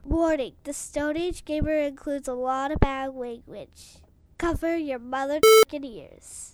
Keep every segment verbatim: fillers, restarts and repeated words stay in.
Warning, the Stone Age Gamer includes a lot of bad language. Cover your mother ears.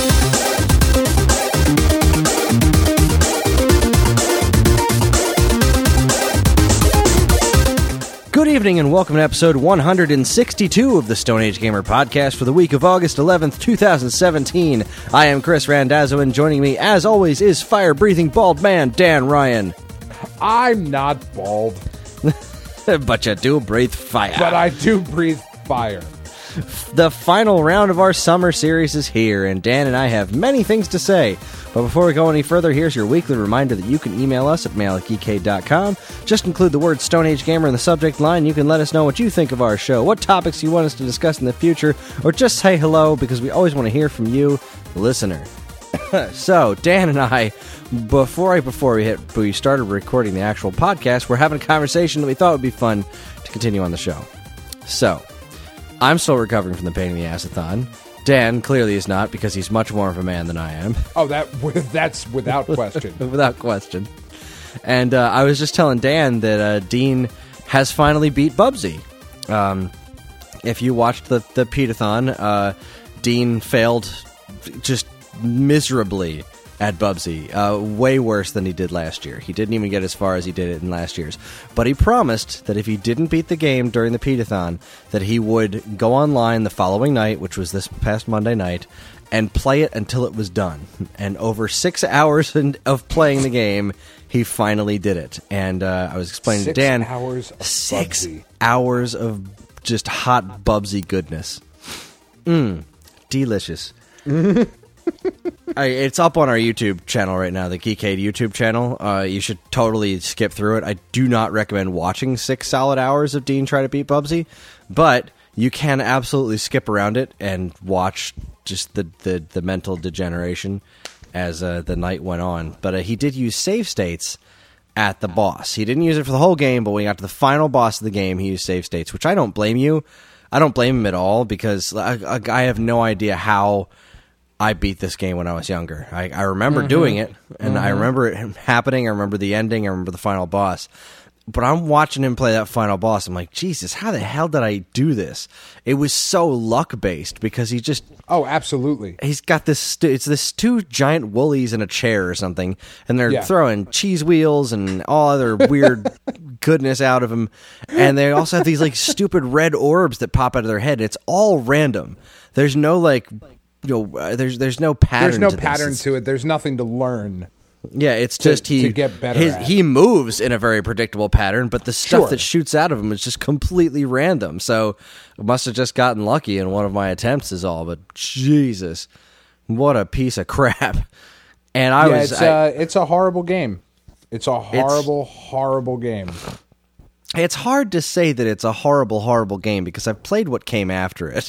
Good evening and welcome to episode one hundred sixty-two of the Stone Age Gamer podcast for the week of August eleventh, twenty seventeen. I am Chris Randazzo, and joining me, as always, is fire-breathing bald man Dan Ryan. I'm not bald. But you do breathe fire. But I do breathe fire. The final round of our summer series is here, and Dan and I have many things to say. But before we go any further, here's your weekly reminder that you can email us at mail at geekade dot com. Just include the word Stone Age Gamer in the subject line. You can let us know what you think of our show, what topics you want us to discuss in the future, or just say hello, because we always want to hear from you, the listener. So, Dan and I, before I, before we hit, we started recording the actual podcast, we're having a conversation that we thought would be fun to continue on the show. So, I'm still recovering from the pain in the ass-a-thon. Dan clearly is not, because he's much more of a man than I am. Oh, that that's without question. Without question. And uh, I was just telling Dan that uh, Dean has finally beat Bubsy. Um, if you watched the, the Pete-a-thon, uh, Dean failed just miserably at Bubsy. Uh, way worse than he did last year. He didn't even get as far as he did it in last year's. But he promised that if he didn't beat the game during the Pete-a-thon, that he would go online the following night, which was this past Monday night, and play it until it was done. And over six hours of playing the game, he finally did it. And uh, I was explaining six to Dan, hours of six Bubsy. hours of just hot Bubsy goodness. Mmm, delicious. I, it's up on our YouTube channel right now, the Geekade YouTube channel. Uh, you should totally skip through it. I do not recommend watching six solid hours of Dean try to beat Bubsy, but you can absolutely skip around it and watch just the, the, the mental degeneration as uh, the night went on. But uh, he did use save states at the boss. He didn't use it for the whole game, but when he got to the final boss of the game, he used save states, which I don't blame you. I don't blame him at all, because I, I have no idea how I beat this game when I was younger. I, I remember mm-hmm. doing it, and mm-hmm. I remember it happening. I remember the ending. I remember the final boss. But I'm watching him play that final boss. I'm like, Jesus, how the hell did I do this? It was so luck-based, because he just... Oh, absolutely. He's got this... St- it's this two giant woolies in a chair or something, and they're yeah. throwing cheese wheels and all other weird goodness out of him. And they also have these like stupid red orbs that pop out of their head. It's all random. There's no like... You know, uh, there's there's no pattern. There's no to pattern this. to it. There's nothing to learn. Yeah, it's to, just he to get better. His, at. He moves in a very predictable pattern, but the stuff sure. that shoots out of him is just completely random. So I must have just gotten lucky in one of my attempts, is all. But Jesus, what a piece of crap! And I yeah, was it's, I, uh, it's a horrible game. It's a horrible, it's, horrible game. It's hard to say that it's a horrible, horrible game, because I've played what came after it.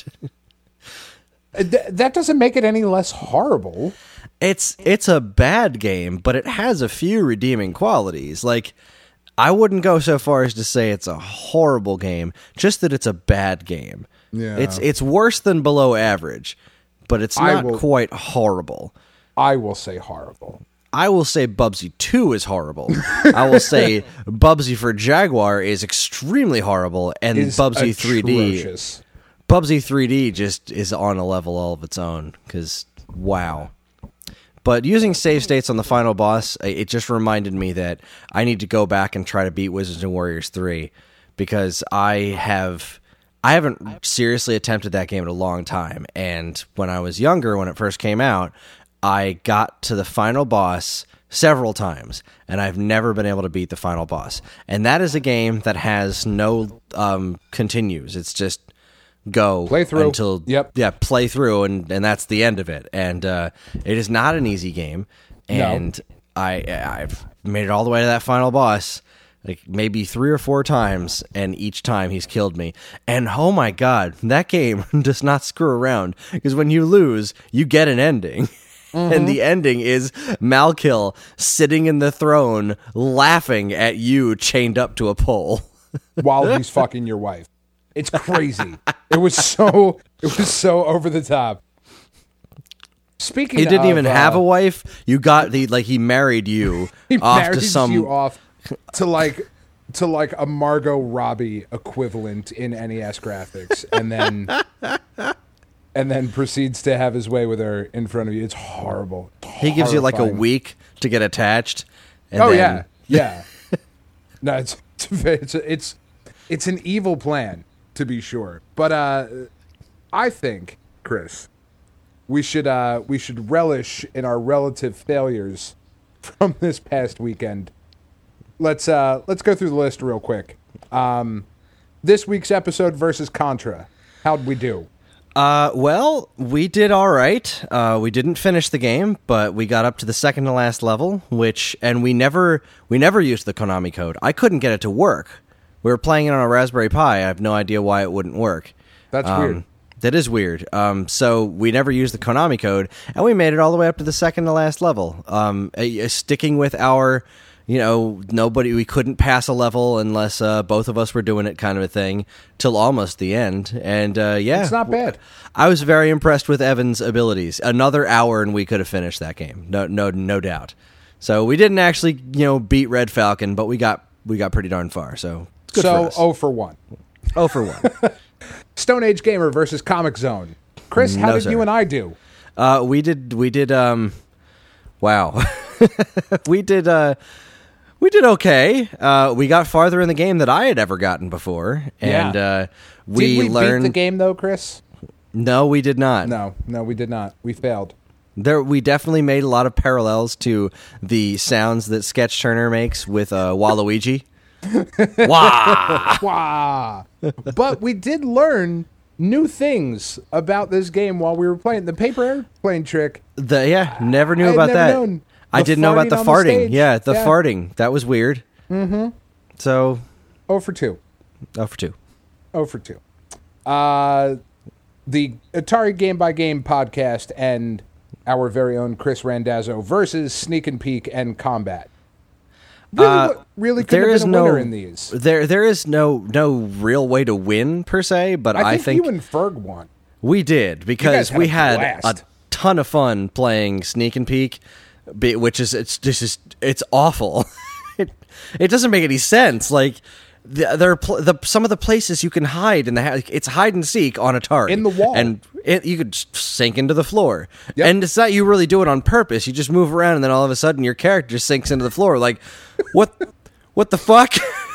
Th- that doesn't make it any less horrible. It's it's a bad game, but it has a few redeeming qualities. Like, I wouldn't go so far as to say it's a horrible game, just that it's a bad game. Yeah. It's it's worse than below average, but it's not will, quite horrible. I will say horrible. I will say Bubsy two is horrible. I will say Bubsy for Jaguar is extremely horrible, and is Bubsy three D... atrocious. Bubsy three D just is on a level all of its own, because, wow. But using save states on the final boss, it just reminded me that I need to go back and try to beat Wizards and Warriors three, because I have... I haven't seriously attempted that game in a long time, and when I was younger, when it first came out, I got to the final boss several times, and I've never been able to beat the final boss. And that is a game that has no um, continues. It's just... go play through until yep yeah play through and and that's the end of it. And uh it is not an easy game, and no. I I've made it all the way to that final boss like maybe three or four times, and each time he's killed me. And oh my god, that game does not screw around, because when you lose, you get an ending. Mm-hmm. And the ending is Malkill sitting in the throne laughing at you chained up to a pole while he's fucking your wife. It's crazy. It was so it was so over the top. Speaking, he didn't of, even uh, have a wife. You got the like he married you he off married to some you off to like to like a Margot Robbie equivalent in N E S graphics, and then and then proceeds to have his way with her in front of you. It's horrible. He gives you like a Horrifying. week to get attached. And Oh then, yeah, yeah. No, it's it's it's it's an evil plan, to be sure. But uh, I think, Chris, we should uh, we should relish in our relative failures from this past weekend. Let's uh, let's go through the list real quick. Um, this week's episode versus Contra. How'd we do? Uh, well, we did all right. Uh, we didn't finish the game, but we got up to the second to last level, which, and we never, we never used the Konami code. I couldn't get it to work. We were playing it on a Raspberry Pi. I have no idea why it wouldn't work. That's um, weird. That is weird. Um, so we never used the Konami code, and we made it all the way up to the second to last level. Um, uh, sticking with our, you know, nobody, we couldn't pass a level unless uh, both of us were doing it, kind of a thing, till almost the end. And uh, yeah, It's not bad. I was very impressed with Evan's abilities. Another hour, and we could have finished that game. No, no, no doubt. So we didn't actually, you know, beat Red Falcon, but we got we got pretty darn far. So it's good So for us. oh for one. Oh for one. Stone Age Gamer versus Comic Zone. Chris, how No, did sir. you and I do? Uh, we did. We did. Um, wow. we did. Uh, we did okay. Uh, we got farther in the game than I had ever gotten before, and Yeah. uh, we, did we learned. beat the game though, Chris? No, we did not. No, no, we did not. We failed. There, we definitely made a lot of parallels to the sounds that Sketch Turner makes with uh, Waluigi. Wah! Wow. But we did learn new things about this game while we were playing. The paper airplane trick. The yeah, never knew I had about never that. known. I The didn't know about farting the on the farting. stage. yeah, the Yeah. farting. That was weird. Mm-hmm. So, Oh for two. oh for two. Oh for two. Uh, the Atari Game by Game podcast and our very own Chris Randazzo versus Sneak and Peek and Combat. Really, Uh, wa- really could there have is been a no winner in these. There, there is no no real way to win per se, but I I think, think, you and Ferg won. we did because had we a had blast. a ton of fun playing Sneak and Peek, be- which is it's just is it's awful. it it doesn't make any sense. Like the, there are pl- the some of the places you can hide in the ha- it's hide and seek on Atari In the wall. and it, you could just sink into the floor. Yep. And it's not you really do it on purpose. You just move around and then all of a sudden your character just sinks into the floor. Like what? What the fuck?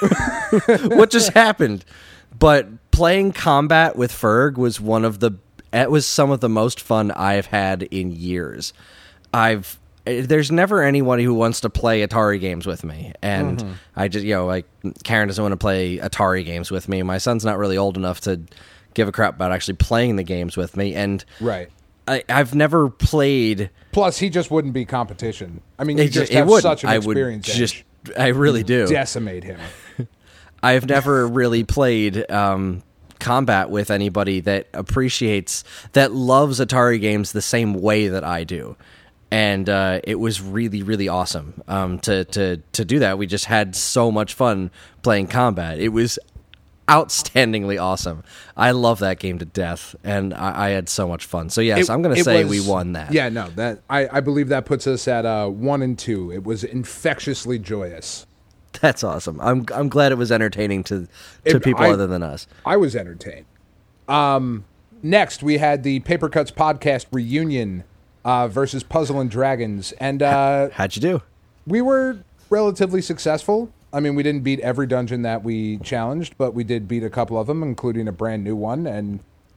What just happened? But playing Combat with Ferg was one of the it was some of the most fun I've had in years. I've there's never anybody who wants to play Atari games with me, and Mm-hmm. I just you know like Karen doesn't want to play Atari games with me. My son's not really old enough to give a crap about actually playing the games with me, and Right. I, I've never played. Plus, he just wouldn't be competition. I mean, you It, just it have wouldn't. such an I would experience. just. edge. I really do. Decimate him. I've never really played um, Combat with anybody that appreciates, that loves Atari games the same way that I do. And uh, it was really, really awesome um, to, to, to do that. We just had so much fun playing Combat. It was outstandingly awesome. I love that game to death, and I, I had so much fun. So, yes, It- I'm going to it say was- we won that. Yeah, no, that I, I believe that puts us at uh, one and two. It was infectiously joyous. That's awesome. I'm I'm glad it was entertaining to, to It- people I- other than us. I was entertained. Um, next, we had the Paper Cuts podcast reunion uh, versus Puzzle and Dragons, and uh, How'd you do? we were relatively successful. I mean, we didn't beat every dungeon that we challenged, but we did beat a couple of them, including a brand new one. And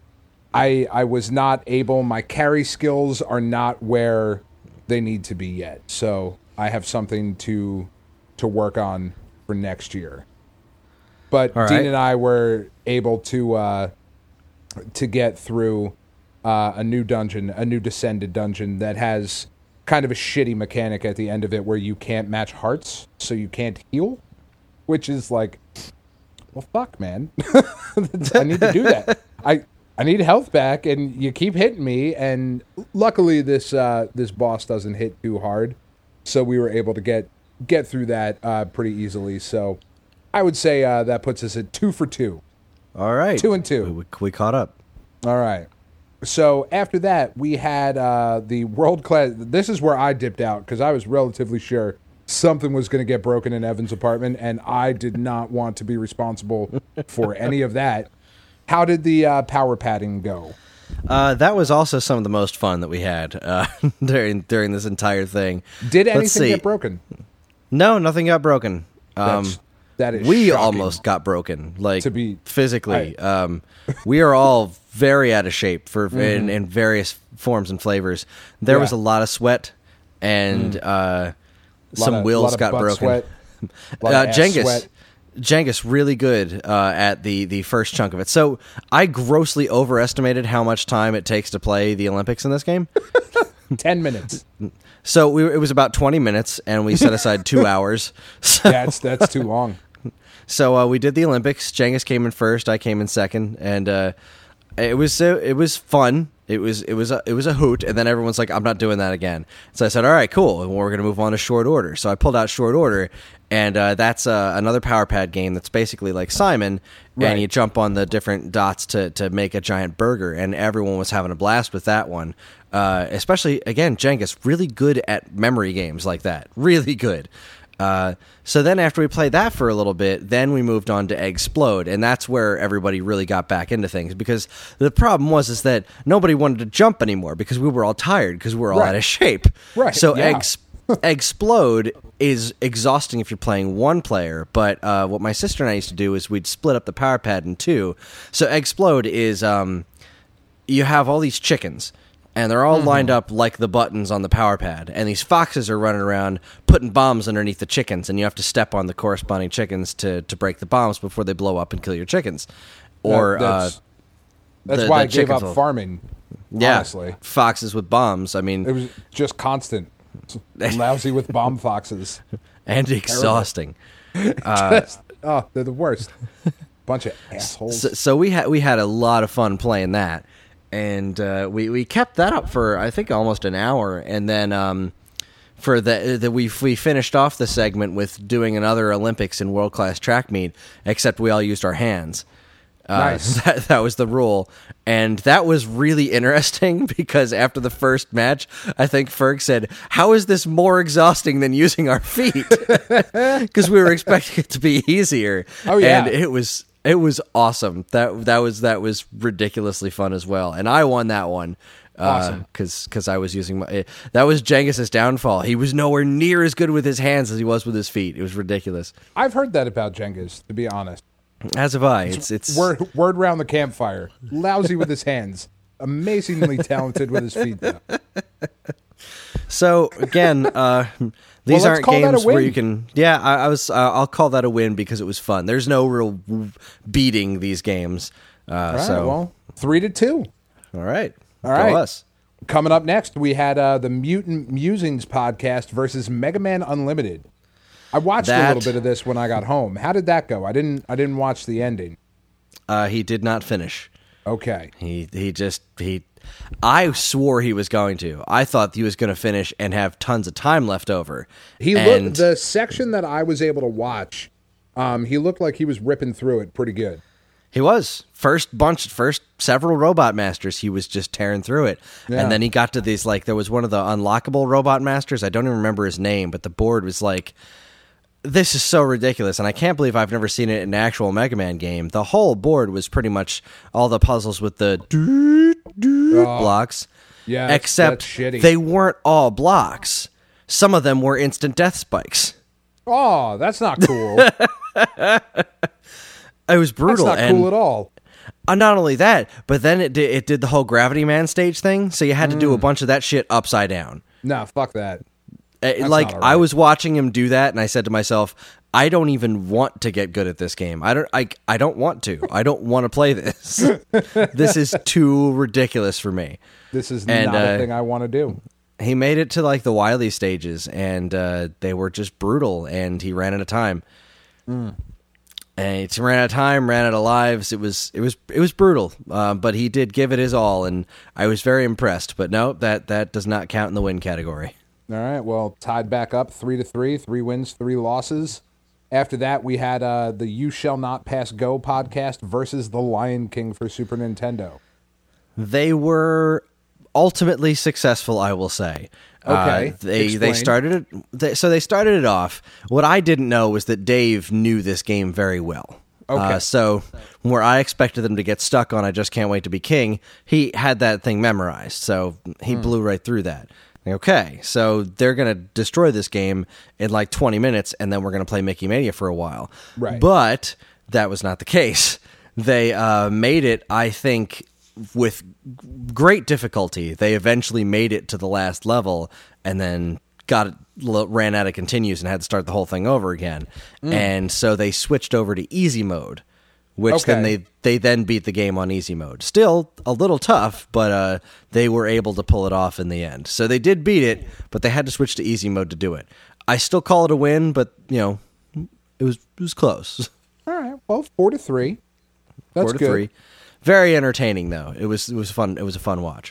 I I was not able. My carry skills are not where they need to be yet, so I have something to to work on for next year. But All Dean right. and I were able to uh, to get through uh, a new dungeon, a new descended dungeon that has kind of a shitty mechanic at the end of it where you can't match hearts, so you can't heal, which is like, well, fuck, man. I need to do that. I I need health back, and you keep hitting me. And luckily, this uh, this boss doesn't hit too hard, so we were able to get get through that uh, pretty easily. So I would say uh, that puts us at two for two. All right. Two and two. We, we, we caught up. All right. So after that, we had uh, the world class. This is where I dipped out because I was relatively sure something was going to get broken in Evan's apartment, and I did not want to be responsible for any of that. How did the uh, power padding go? Uh, that was also some of the most fun that we had uh, during during this entire thing. Did Let's anything see. get broken? No, nothing got broken. Um, That's, that is we shocking. almost got broken, like To be- physically. I- um, we are all very out of shape for Mm-hmm. in, in various forms and flavors. There Yeah. was a lot of sweat, and uh, Lot some of- wheels lot of got butt broken. Sweat, lot Uh, of ass Genghis, sweat. Genghis, really good uh, at the the first chunk of it. So I grossly overestimated how much time it takes to play the Olympics in this game. Ten minutes. So we, it was about twenty minutes, and we set aside two hours. So, That's that's too long. so uh, we did the Olympics. Genghis came in first. I came in second, and uh, it was uh, it was fun. It was it was a, it was a hoot, and then everyone's like, "I'm not doing that again." So I said, "All right, cool. And we're going to move on to short order." So I pulled out short order, and uh, that's uh, another power pad game that's basically like Simon, Right. and you jump on the different dots to to make a giant burger, and everyone was having a blast with that one. Uh, especially again, Genghis, really good at memory games like that, really good. Uh, so then after we played that for a little bit, then we moved on to Eggsplode, and that's where everybody really got back into things, because the problem was is that nobody wanted to jump anymore because we were all tired because we were all Right. out of shape. Right, So yeah. Eggs Eggsplode is exhausting if you're playing one player, but uh, what my sister and I used to do is we'd split up the power pad in two. So Eggsplode is um, you have all these chickens, and they're all lined up like the buttons on the power pad. And these foxes are running around putting bombs underneath the chickens, and you have to step on the corresponding chickens to, to break the bombs before they blow up and kill your chickens. Or That- that's uh, that's the- why the I gave up chickens will- farming. yeah, Honestly, foxes with bombs. I mean, it was just constant. Lousy with bomb foxes. and exhausting. Just- oh, they're the worst. Bunch of assholes. So, so we had we had a lot of fun playing that, and uh, we we kept that up for I think almost an hour, and then um, for the, the we we finished off the segment with doing another Olympics in world class track meet, except we all used our hands. Uh, Nice. That, that was the rule, and that was really interesting because after the first match, I think Ferg said, "How is this more exhausting than using our feet?" Because we were expecting it to be easier. Oh, yeah. and it was it was awesome. That that was that was ridiculously fun as well, and I won that one. Awesome. Because because I was using my that was Genghis's downfall. He was nowhere near as good with his hands as he was with his feet. It was ridiculous. I've heard that about Genghis, to be honest. As have I. It's it's Word, word round the campfire. Lousy with his hands. Amazingly talented with his feet, though. So again, uh, these let's aren't call that a games where win. you can. Yeah, I, I was. Uh, I'll call that a win because it was fun. There's no real beating these games. Uh, All right, so well, three to two. all right, All Go right. us. Coming up next, we had uh, the Mutant Musings podcast versus Mega Man Unlimited. I watched a That- little bit of this when I got home. How did that go? I didn't. I didn't watch the ending. Uh, he did not finish. Okay. He he just he. I swore he was going to. I thought he was going to finish and have tons of time left over. He and looked the section that I was able to watch. Um, he looked like he was ripping through it pretty good. He was first bunch, first several robot masters. He was just tearing through it, Yeah. and then he got to these like there was one of the unlockable robot masters. I don't even remember his name, but the board was like, "This is so ridiculous," and I can't believe I've never seen it in an actual Mega Man game. The whole board was pretty much all the puzzles with the doot, doot blocks, Yeah, that's- except that's shitty. they weren't all blocks. Some of them were instant death spikes. Oh, that's not cool. That's It was brutal. not and cool at all. Uh, not only that, but then it did, it did the whole Gravity Man stage thing, so you had to do Mm. a bunch of that shit upside down. No, fuck that. Uh, like not all I right. was watching him do that, and I said to myself, I don't even want to get good at this game. I don't. I. I don't want to. I don't want to play this. This is too ridiculous for me. This is And, not uh, a thing I want to do. He made it to like the Wily stages, and uh, they were just brutal. And he ran out of time. Mm. And he ran out of time, ran out of lives. It was it was it was brutal, uh, but he did give it his all, and I was very impressed. But no, that that does not count in the win category. All right, well, tied back up three to three, three wins, three losses. After that, we had uh, the You Shall Not Pass Go podcast versus the Lion King for Super Nintendo. They were ultimately successful, I will say. Okay, Uh, they explain. they started it. They, so they started it off. What I didn't know was that Dave knew this game very well. Okay. Uh, so where I expected them to get stuck on, I just can't wait to be king. He had that thing memorized, so he Hmm. blew right through that. Okay, so they're gonna destroy this game in like twenty minutes, and then we're gonna play Mickey Mania for a while. Right. But that was not the case. They uh, made it, I think, with great difficulty. They eventually made it to the last level, and then got it, ran out of continues and had to start the whole thing over again. Mm. And so they switched over to easy mode, which Okay. then they they then beat the game on easy mode. Still a little tough, but uh, they were able to pull it off in the end. So they did beat it, but they had to switch to easy mode to do it. I still call it a win, but you know, it was it was close. All right. Well, four to three. That's Four to good. three. Very entertaining though. It was it was fun. It was a fun watch.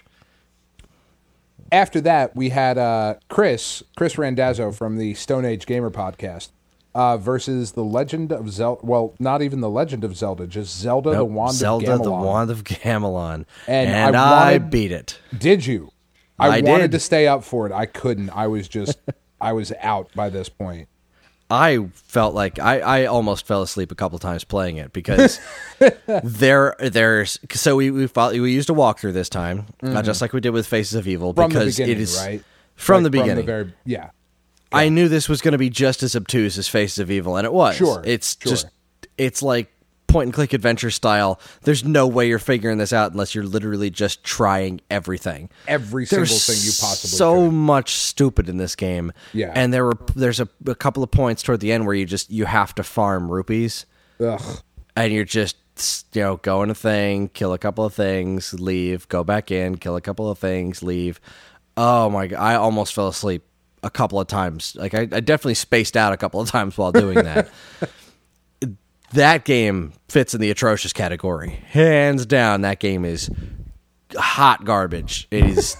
After that, we had uh, Chris, Chris Randazzo from the Stone Age Gamer podcast uh, versus the Legend of Zelda. Well, not even the Legend of Zelda, just Zelda the Nope, Wand Zelda of Gamelon. the Wand of Gamelon. And And, I I, wanted- beat it. Did you? I, I wanted did. to stay up for it. I couldn't. I was just, I was out by this point. I felt like I, I almost fell asleep a couple times playing it because there there's so we we, follow, we used a walkthrough this time, uh, just like we did with Faces of Evil, From the because beginning, it is right? from Like, the beginning. very, yeah. I knew this was going to be just as obtuse as Faces of Evil, and it was. Sure, It's sure. just it's like point and click adventure style. There's no way you're figuring this out unless you're literally just trying everything. Every single There's thing you possibly so could. much stupid in this game. Yeah. And there were there's a, a couple of points toward the end where you just you have to farm rupees, Ugh. and you're just you know going a thing, kill a couple of things, leave, go back in, kill a couple of things, leave. Oh my god! I almost fell asleep a couple of times. Like I, I definitely spaced out a couple of times while doing that. That game fits in the atrocious category. Hands down, that game is hot garbage. It is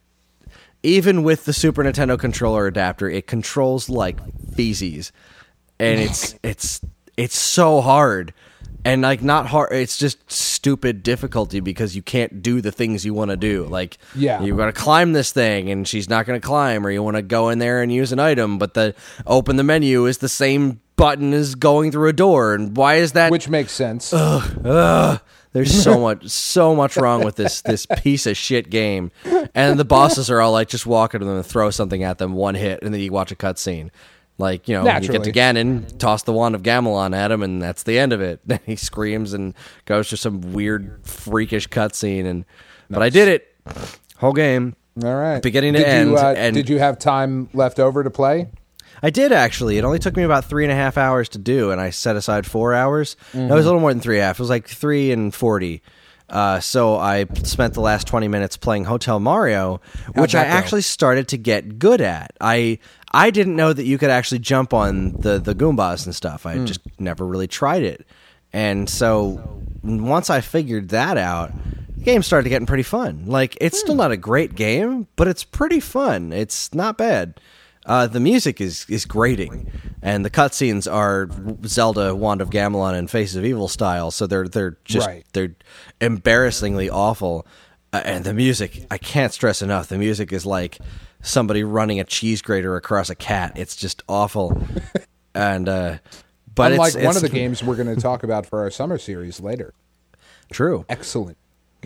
even with the Super Nintendo controller adapter, it controls like feces. And it's it's it's so hard. And like not hard, it's just stupid difficulty because you can't do the things you want to do. Like Yeah. you got to climb this thing and she's not going to climb, or you want to go in there and use an item, but the open the menu is the same button as going through a door. And why is that? Which makes sense. Ugh, there's so much, so much wrong with this this piece of shit game. And the bosses are all like just walk at them and throw something at them, one hit, and then you watch a cutscene. Like, you know, you Naturally. get to Ganon, toss the wand of Gamelon at him, and that's the end of it. Then he screams and goes to some weird, freakish cutscene. And but I did it, whole game. All right. beginning to did end, You, uh, and- did you have time left over to play? I did actually. It only took me about three and a half hours to do, and I set aside four hours. Mm-hmm. That was a little more than three and a half. It was like three and forty. Uh, so I spent the last twenty minutes playing Hotel Mario, which I that go? actually started to get good at. I I didn't know that you could actually jump on the the Goombas and stuff. I Hmm. just never really tried it, and so once I figured that out, the game started getting pretty fun. Like it's still not a great game, but it's pretty fun. It's not bad. Uh, the music is, is grating, and the cutscenes are Zelda, Wand of Gamelon, and Faces of Evil style. So they're they're just Right. they're embarrassingly awful. Uh, and the music, I can't stress enough. The music is like somebody running a cheese grater across a cat. It's just awful. and uh, but Unlike it's, one it's of the games we're going to talk about for our summer series later. true. Excellent.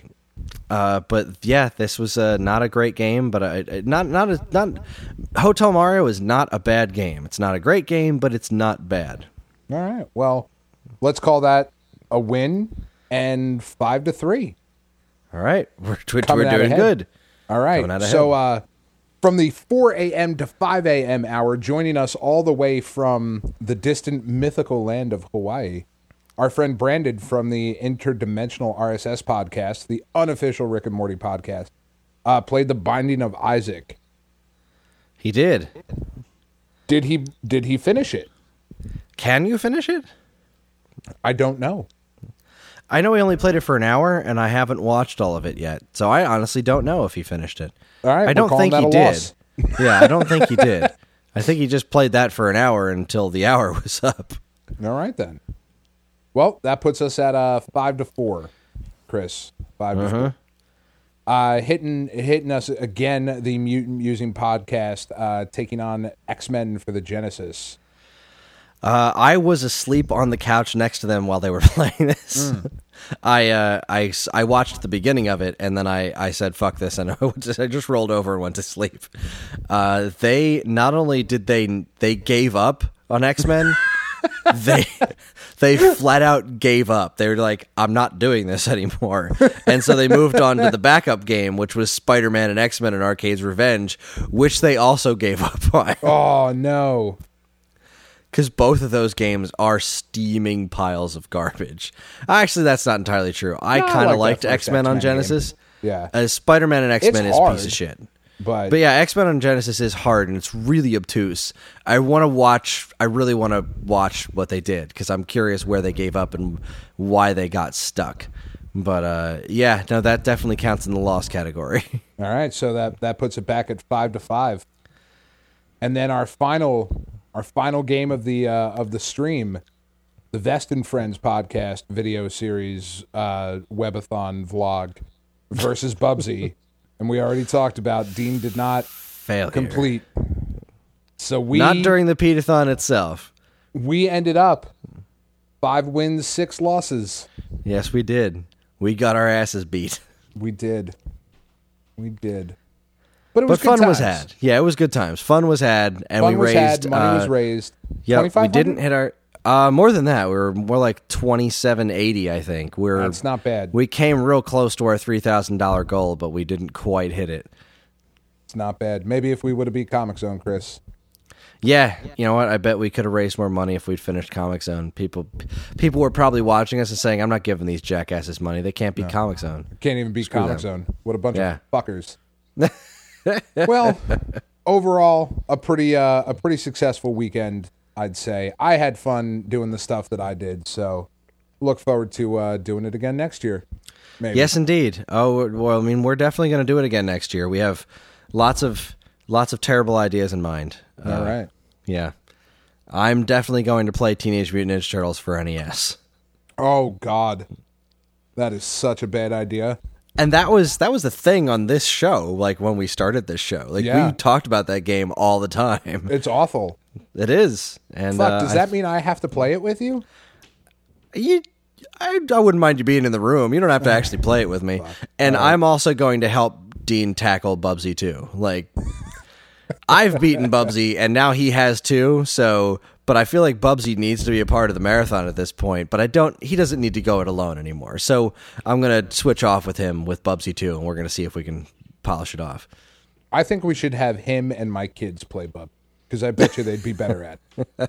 Uh, but yeah, this was uh, not a great game, but uh, it- not not a, not Hotel Mario is not a bad game. It's not a great game, but it's not bad. All right. Well, let's call that a win and five to three. All right, we're we're, Coming we're out doing ahead. good. All right. Coming out So ahead. uh, from the four a.m. to five a.m. hour, joining us all the way from the distant mythical land of Hawaii, our friend Brandon from the Interdimensional R S S podcast, the unofficial Rick and Morty podcast, uh, played The Binding of Isaac. He did. Did he? Did he finish it? Can you finish it? I don't know. I know he only played it for an hour, and I haven't watched all of it yet, so I honestly don't know if he finished it. All right, I we're don't calling think that he a did. loss. Yeah, I don't think he did. I think he just played that for an hour until the hour was up. All right then. Well, that puts us at uh five to four, Chris. Five to four. Uh, hitting hitting us again, the Mutant Musing podcast, uh, taking on X-Men for the Genesis. Uh, I was asleep on the couch next to them while they were playing this. Mm. I, uh, I, I watched the beginning of it, and then I, I said, fuck this, and I just rolled over and went to sleep. Uh, they, not only did they, they gave up on X-Men, they they flat out gave up. They were like, I'm not doing this anymore. And so they moved on to the backup game, which was Spider-Man and X-Men and Arcade's Revenge, which they also gave up on. Oh, no. Because both of those games are steaming piles of garbage. Actually, that's not entirely true. I no, kind of like liked X-Men on Genesis. Game. Yeah. Uh, Spider-Man and X-Men it's is hard, a piece of shit. But, but yeah, X-Men on Genesis is hard, and it's really obtuse. I want to watch, I really want to watch what they did, because I'm curious where they gave up and why they got stuck. But uh, yeah, no, that definitely counts in the lost category. All right, so that, that puts it back at five to five. And then our final... Our final game of the uh, of the stream, the Vest and Friends podcast video series uh, webathon vlog versus Bubsy, and we already talked about Dean did not Failure. complete. So we not during the Pete-a-thon itself. We ended up five wins, six losses. Yes, we did. We got our asses beat. We did. We did. But, it but was fun good was times. had. Yeah, it was good times. Fun was had, and fun we was raised. Had, money uh, was raised. Yeah, we didn't hit our. Uh, more than that, we were more like twenty-seven eighty. I think we we're. That's not bad. We came real close to our three thousand dollar goal, but we didn't quite hit it. It's not bad. Maybe if we would have beat Comic Zone, Chris. Yeah, you know what? I bet we could have raised more money if we'd finished Comic Zone. People, people were probably watching us and saying, "I'm not giving these jackasses money. They can't beat no. Comic Zone. Can't even beat Screw Comic them. Zone. What a bunch yeah. of fuckers." Well, overall, a pretty uh, a pretty successful weekend, I'd say. I had fun doing the stuff that I did, so look forward to uh, doing it again next year. Maybe. Yes, indeed. Oh, well, I mean, we're definitely going to do it again next year. We have lots of lots of terrible ideas in mind. All uh, right. Yeah. I'm definitely going to play Teenage Mutant Ninja Turtles for N E S. Oh, God. That is such a bad idea. And that was that was the thing on this show, like when we started this show. Like yeah. we talked about that game all the time. It's awful. It is. And Fuck, uh, does that I, mean I have to play it with you? You I, I wouldn't mind you being in the room. You don't have to actually play it with me. Fuck. And uh, I'm also going to help Dean tackle Bubsy too. Like I've beaten Bubsy and now he has too, so but I feel like Bubsy needs to be a part of the marathon at this point, but I don't he doesn't need to go it alone anymore. So I'm going to switch off with him with Bubsy too, and we're going to see if we can polish it off. I think we should have him and my kids play Bub, because I bet you they'd be better at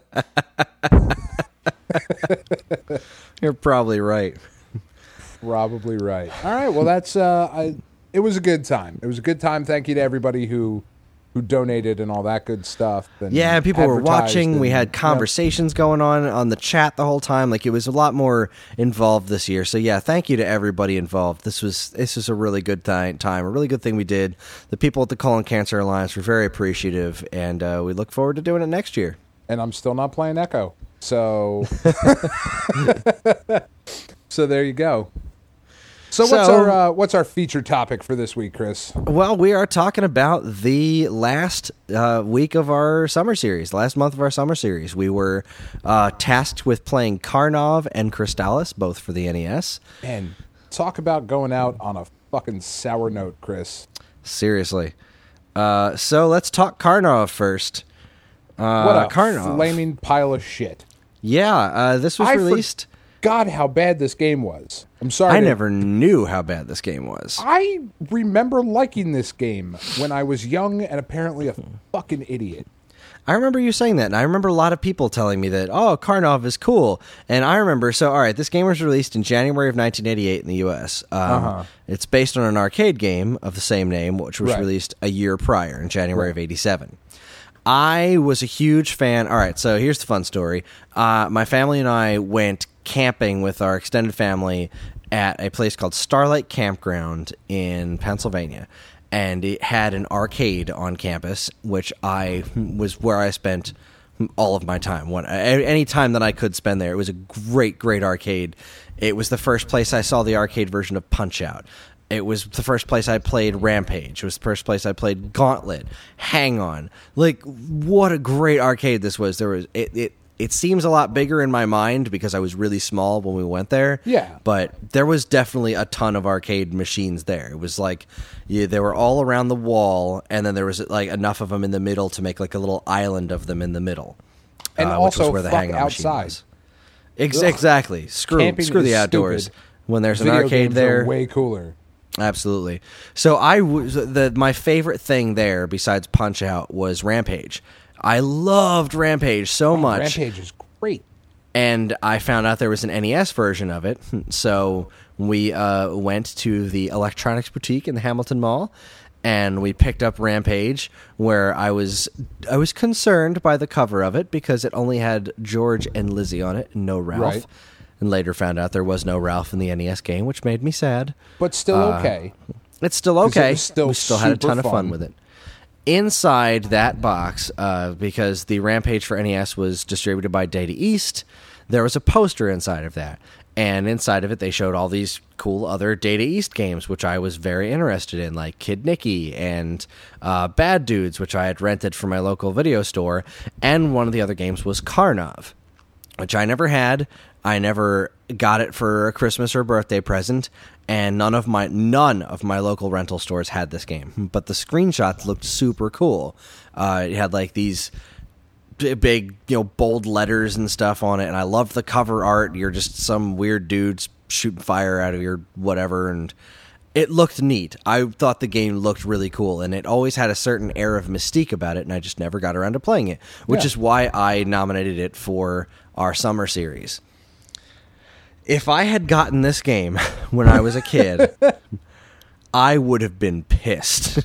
it. You're probably right. Probably right. All right, well that's uh I it was a good time. It was a good time. Thank you to everybody who who donated and all that good stuff. And yeah, people were watching. And, we had conversations yep. going on on the chat the whole time. Like it was a lot more involved this year. So yeah, thank you to everybody involved. This was this was a really good time, time, a really good thing we did. The people at the Colon Cancer Alliance were very appreciative, and uh, we look forward to doing it next year. And I'm still not playing Echo, so so there you go. So, so what's our uh, what's our feature topic for this week, Chris? Well, we are talking about the last uh, week of our summer series, last month of our summer series. We were uh, tasked with playing Karnov and Crystallis, both for the N E S. And talk about going out on a fucking sour note, Chris. Seriously. Uh, so let's talk Karnov first. Uh, what a Karnov. flaming pile of shit. Yeah, uh, this was I released... God, how bad this game was. I'm sorry. I to... never knew how bad this game was. I remember liking this game when I was young and apparently a fucking idiot. I remember you saying that, and I remember a lot of people telling me that, oh, Karnov is cool. And I remember, so, all right, this game was released in January of nineteen eighty-eight in the U S. Um, uh-huh. It's based on an arcade game of the same name, which was right. released a year prior, in January right. of eighty-seven. I was a huge fan. All right, so here's the fun story. Uh, my family and I went camping with our extended family at a place called Starlight Campground in Pennsylvania, and it had an arcade on campus, which I was where I spent all of my time. One, any time that I could spend there, it was a great, great arcade. It was the first place I saw the arcade version of Punch-Out. It was the first place I played Rampage. It was the first place I played Gauntlet, Hang On. Like, what a great arcade this was. There was it. it It seems a lot bigger in my mind because I was really small when we went there. Yeah. But there was definitely a ton of arcade machines there. It was like, yeah, they were all around the wall, and then there was like enough of them in the middle to make like a little island of them in the middle. And uh, also, which was where the fuck Hang-On machine outside. was. Ex- exactly. Screw, Camping screw is the outdoors. stupid. When there's Video an arcade games there, are way cooler. Absolutely. So I was the my favorite thing there besides Punch Out was Rampage. I loved Rampage so much. Rampage is great. And I found out there was an N E S version of it. So we uh, went to the electronics boutique in the Hamilton Mall, and we picked up Rampage, where I was I was concerned by the cover of it because it only had George and Lizzie on it, and no Ralph. Right. And later found out there was no Ralph in the N E S game, which made me sad. But still Uh, okay. It's still okay. It was still we still had a super ton of fun fun. with it. Inside that box, uh, because the Rampage for N E S was distributed by Data East, there was a poster inside of that. And inside of it, they showed all these cool other Data East games, which I was very interested in, like Kid Nicky and uh, Bad Dudes, which I had rented from my local video store. And one of the other games was Karnov, which I never had. I never got it for a Christmas or birthday present, and none of my none of my local rental stores had this game. But the screenshots looked super cool. Uh, it had like these b- big, you know, bold letters and stuff on it, and I loved the cover art. You're just some weird dudes shooting fire out of your whatever, and it looked neat. I thought the game looked really cool, and it always had a certain air of mystique about it, and I just never got around to playing it, which Yeah. is why I nominated it for our summer series. If I had gotten this game when I was a kid, I would have been pissed.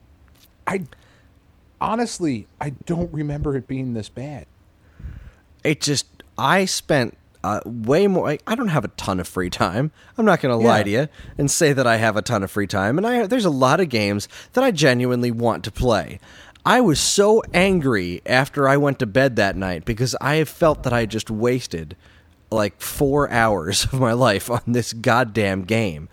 I honestly, I don't remember it being this bad. It just, I spent uh, way more. I, I don't have a ton of free time. I'm not going to lie Yeah. to you and say that I have a ton of free time. And I, there's a lot of games that I genuinely want to play. I was so angry after I went to bed that night because I felt that I just wasted like four hours of my life on this goddamn game.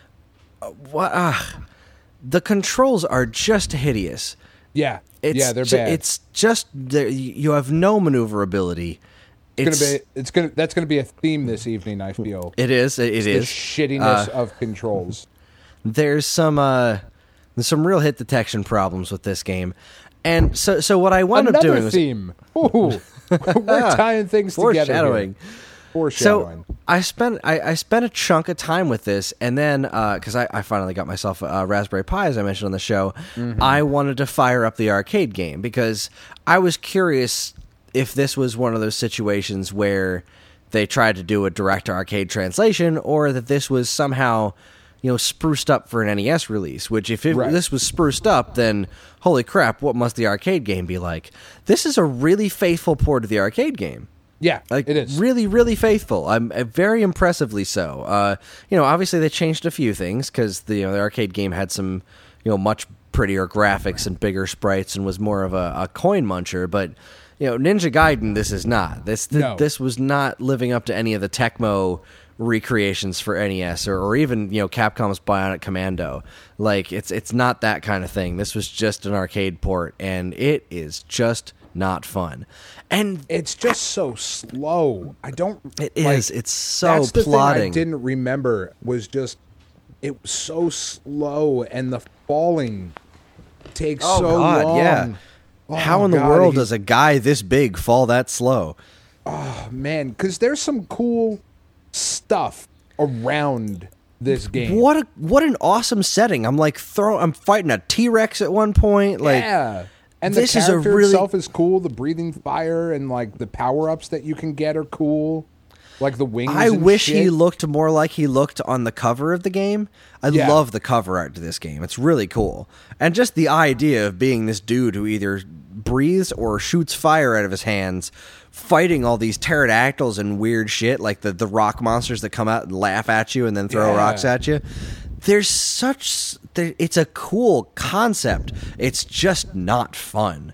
Uh, what? Uh, the controls are just hideous. Yeah, It's yeah, they're ju- bad. It's just there- you have no maneuverability. It's It's gonna be. It's gonna. That's gonna be a theme this evening. I feel it is it, it the is. shittiness Uh, of controls. There's some uh, there's some real hit detection problems with this game, and so so what I wound up Another doing was theme. Ooh, we're tying things together. here. foreshadowing. Foreshadowing. So I spent I, I spent a chunk of time with this, and then because I, I finally got myself a Raspberry Pi, as I mentioned on the show, Mm-hmm. I wanted to fire up the arcade game because I was curious if this was one of those situations where they tried to do a direct to arcade translation, or that this was somehow, you know, spruced up for an N E S release. Which if it, Right. this was spruced up, then holy crap, what must the arcade game be like? This is a really faithful port of the arcade game. Yeah, Like, it is. really, really faithful. I'm uh, very impressively so. Uh, you know, obviously they changed a few things because the, you know, the arcade game had some, you know, much prettier graphics and bigger sprites and was more of a, a coin muncher. But you know, Ninja Gaiden, this is not. This th- No. this was not living up to any of the Tecmo recreations for N E S or, or even, you know, Capcom's Bionic Commando. Like, it's it's not that kind of thing. This was just an arcade port, and it is just not fun. And It's just so slow. I don't. it like, is. It's so that's the plotting. thing I didn't remember was just it was so slow and the falling takes Oh, so God, long. yeah. Oh, How in the God, world he- does a guy this big fall that slow? man? Because there's some cool stuff around this game. What a what an awesome setting! I'm like throw. I'm fighting a T Rex at one point. Like, yeah. And this the is a character really- itself is cool. The breathing fire and like the power ups that you can get are cool. Like the wings. I and wish shit. he looked more like he looked on the cover of the game. I Yeah. love the cover art to this game. It's really cool. And just the idea of being this dude who either breathes or shoots fire out of his hands, fighting all these pterodactyls and weird shit, like the, the rock monsters that come out and laugh at you and then throw Yeah. rocks at you. There's such... There, it's a cool concept. It's just not fun.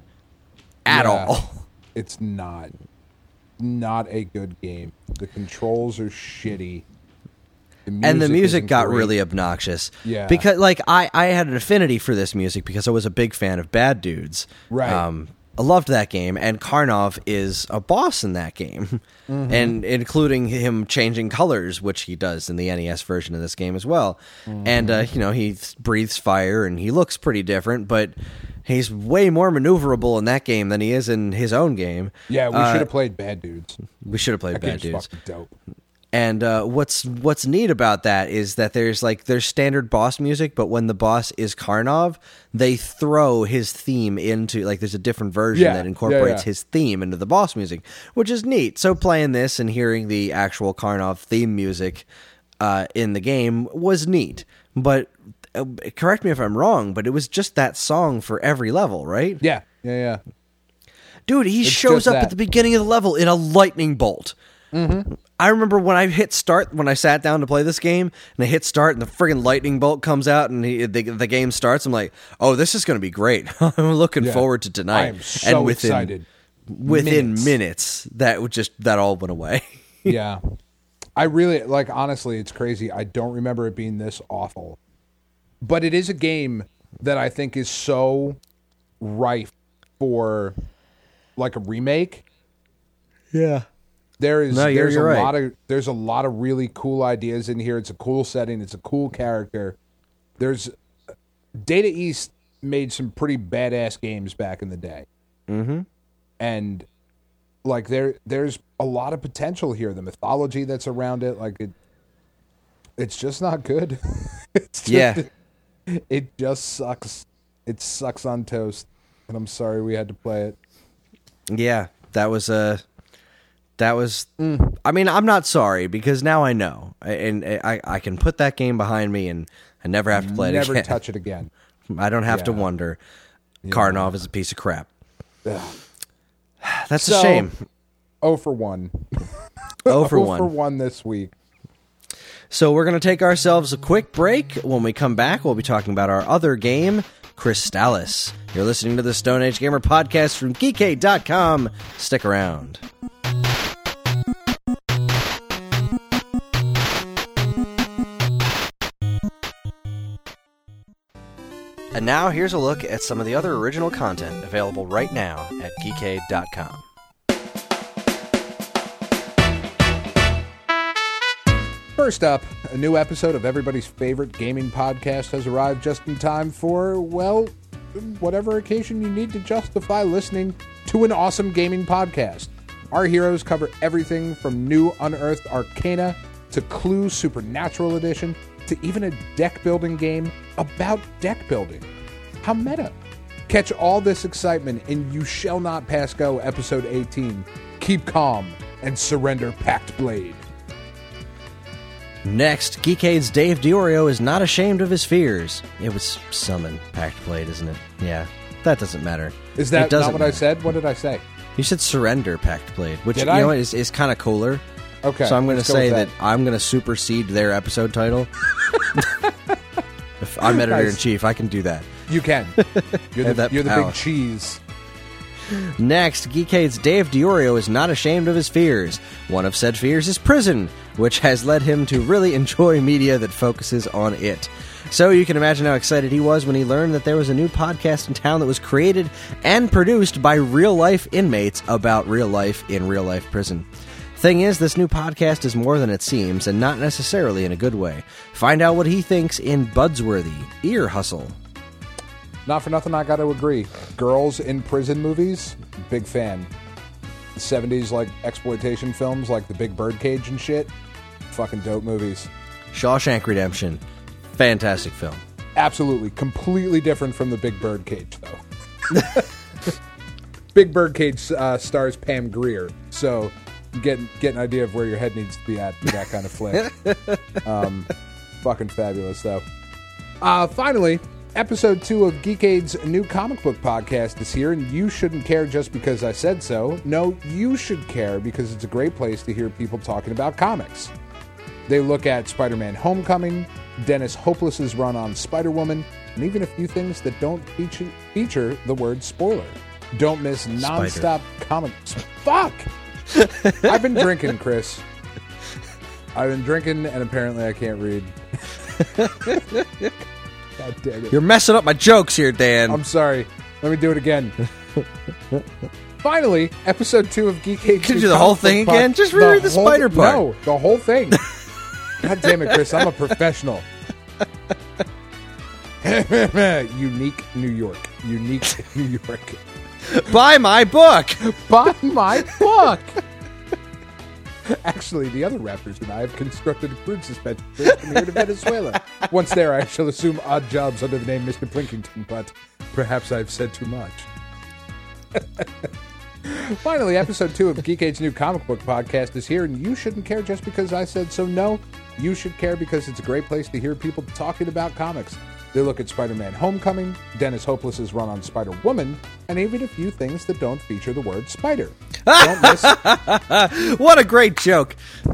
At Yeah. all. It's not. Not a good game. The controls are shitty. The and the music isn't got great. really obnoxious. Yeah. Because, like, I, I had an affinity for this music because I was a big fan of Bad Dudes. Right. Um, I loved that game, and Karnov is a boss in that game, mm-hmm. and including him changing colors, which he does in the N E S version of this game as well. Mm-hmm. And, uh, you know, he breathes fire, and he looks pretty different, but he's way more maneuverable in that game than he is in his own game. Yeah, we uh, should have played Bad Dudes. We should have played That Bad game's Dudes. fucking dope. And uh, what's what's neat about that is that there's like there's standard boss music, but when the boss is Karnov, they throw his theme into like there's a different version Yeah, that incorporates yeah, yeah. his theme into the boss music, which is neat. So playing this and hearing the actual Karnov theme music uh, in the game was neat. But uh, correct me if I'm wrong, but it was just that song for every level, right? Yeah, yeah, yeah. Dude, he It's shows just up that. at the beginning of the level in a lightning bolt. Mm-hmm. I remember when I hit start, when I sat down to play this game, and I hit start, and the friggin' lightning bolt comes out, and he, the, the game starts. I'm like, oh, this is going to be great. I'm looking Yeah. forward to tonight. I am so and within, excited. Within minutes. Minutes. that would just that all went away. Yeah. I really, like, honestly, it's crazy. I don't remember it being this awful. But it is a game that I think is so rife for, like, a remake. Yeah. There is No, you're- there's you're a right. lot of there's a lot of really cool ideas in here. It's a cool setting. It's a cool character. There's Data East made some pretty badass games back in the day, Mm-hmm. and like there there's a lot of potential here. The mythology that's around it, like it, it's just not good. it's just, Yeah. it just sucks. It sucks on toast, and I'm sorry we had to play it. Yeah, that was a. That was. I mean, I'm not sorry because now I know, and I, I can put that game behind me, and I never have to play it Never again. touch it again. I don't have to Yeah. wonder. Karnov is a piece of crap. Ugh. That's So- a shame. Oh for one. Oh for oh one. for one this week. So we're going to take ourselves a quick break. When we come back, we'll be talking about our other game, Crystallis. You're listening to the Stone Age Gamer podcast from geekade dot com. Stick around. And now here's a look at some of the other original content available right now at geekade dot com. First up, a new episode of everybody's favorite gaming podcast has arrived just in time for, well, whatever occasion you need to justify listening to an awesome gaming podcast. Our heroes cover everything from new unearthed arcana to Clue Supernatural Edition to even a deck building game about deck building. How meta. Catch all this excitement in You Shall Not Pass Go, episode eighteen. Keep calm and surrender Pact Blade. Next, Geekade's Dave Diorio is not ashamed of his fears. It was summon Pact Blade, isn't it? Yeah, that doesn't matter. Is It that doesn't not what I matter. said? What did I say? You said surrender Pact Blade, which Did you I? know what, is, is kind of cooler. Okay. So I'm going to let's go say with that. I'm going to supersede their episode title. If I'm editor in Nice. chief, I can do that. You can. You're the, Have that you're the power. big cheese. Next, Geekade's Dave Diorio is not ashamed of his fears. One of said fears is prison, which has led him to really enjoy media that focuses on it. So you can imagine how excited he was when he learned that there was a new podcast in town that was created and produced by real-life inmates about real life in real-life prison. Thing is, this new podcast is more than it seems, and not necessarily in a good way. Find out what he thinks in Budsworthy, Ear Hustle. Not for nothing, I got to agree. Girls in prison movies, big fan. The seventies, like, exploitation films, like The Big Birdcage and shit, fucking dope movies. Shawshank Redemption. Fantastic film. Absolutely. Completely different from The Big Birdcage, though. Big Birdcage uh, stars Pam Grier, so get, get an idea of where your head needs to be at for that kind of flick. um, fucking fabulous, though. Uh, finally, episode two of Geekade's new comic book podcast is here, and you shouldn't care just because I said so. No, you should care because it's a great place to hear people talking about comics. They look at Spider-Man Homecoming, Dennis Hopeless's run on Spider-Woman, and even a few things that don't feature, feature the word spoiler. Don't miss nonstop comics. Fuck! I've been drinking, Chris. I've been drinking, and apparently I can't read. God damn it. You're messing up my jokes here, Dan. I'm sorry. Let me do it again. Finally, episode two of Geek Age. Could you do the whole thing pod- again? Just reread the, the whole, spider part. No, the whole thing. God damn it, Chris. I'm a professional. Unique New York. Unique New York. Buy my book. Buy my book. Actually, the other rappers and I have constructed a crude suspension bridge from here to Venezuela. Once there, I shall assume odd jobs under the name Mister Plinkington, but perhaps I've said too much. Finally, episode two of Geek Age's new comic book podcast is here, and you shouldn't care just because I said so. No, you should care because it's a great place to hear people talking about comics. They look at Spider-Man Homecoming, Dennis Hopeless's run on Spider-Woman, and even a few things that don't feature the word spider. Don't miss... What a great joke.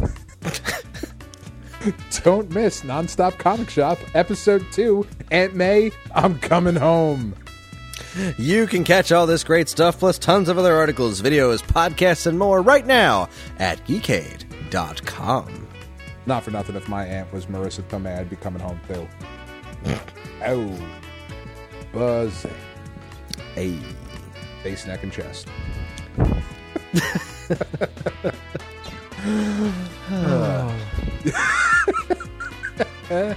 Don't miss Nonstop Comic Shop, episode two, Aunt May, I'm Coming Home. You can catch all this great stuff, plus tons of other articles, videos, podcasts, and more right now at geekade dot com. Not for nothing, if my aunt was Marissa Tomei, I'd be coming home too. Oh. Buzz. Hey. Face, neck, and chest. uh.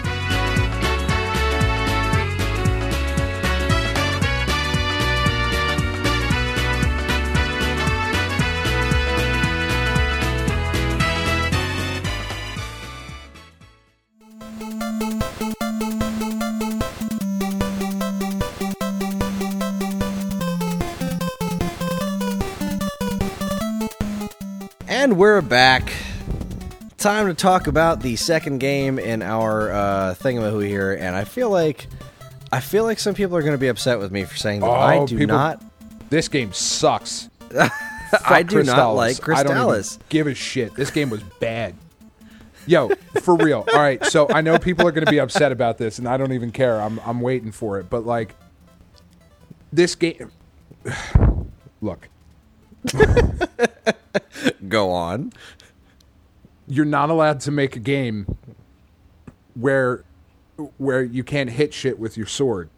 And we're back. Time to talk about the second game in our uh, thingamahoo here, and I feel like I feel like some people are going to be upset with me for saying that oh, I do people, not. This game sucks. I do Chris not Dallas. like Chris I don't Dallas. even give a shit. This game was bad. Yo, for real. All right, so I know people are going to be upset about this, and I don't even care. I'm I'm waiting for it, but like this game. Look. Go on. You're not allowed to make a game where where you can't hit shit with your sword.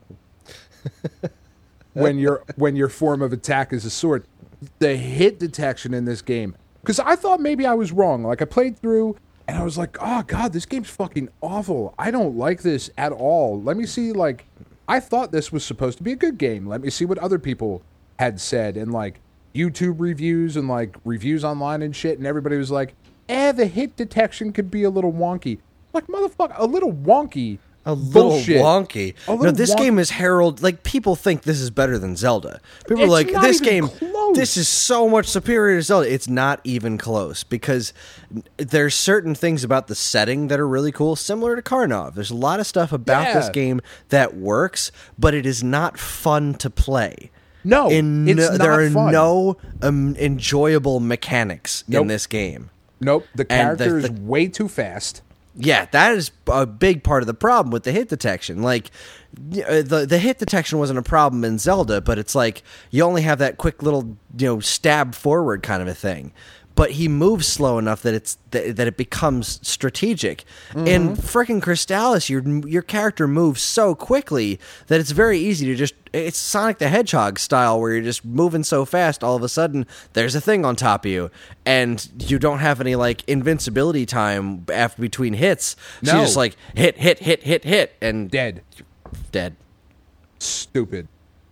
when your when your form of attack is a sword. The hit detection in this game, because I thought maybe I was wrong. Like I played through and I was like, oh god, this game's fucking awful. I don't like this at all. Let me see, like, I thought this was supposed to be a good game. Let me see what other people had said, and like YouTube reviews and like reviews online and shit, and everybody was like, eh, the hit detection could be a little wonky. Like, motherfucker, a little wonky. A little Bullshit. wonky. A little no, this wonky. game is herald. Like, people think this is better than Zelda. People It's are like, not this even game, close. this is so much superior to Zelda. It's not even close, because there's certain things about the setting that are really cool, similar to Karnov. There's a lot of stuff about Yeah. this game that works, but it is not fun to play. No, In it's no- not there are fun. no um, enjoyable mechanics Nope. in this game. Nope, the And the- character is the- way too fast. Yeah, that is a big part of the problem with the hit detection. Like, y- the the hit detection wasn't a problem in Zelda, but it's like you only have that quick little, you know, stab forward kind of a thing. But he moves slow enough that it's that, that it becomes strategic. Mm-hmm. In frickin' Crystallis, your your character moves so quickly that it's very easy to just. It's Sonic the Hedgehog style, where you're just moving so fast. All of a sudden, there's a thing on top of you, and you don't have any like invincibility time after between hits. So No. you just like hit, hit, hit, hit, hit, and Dead. dead. Stupid.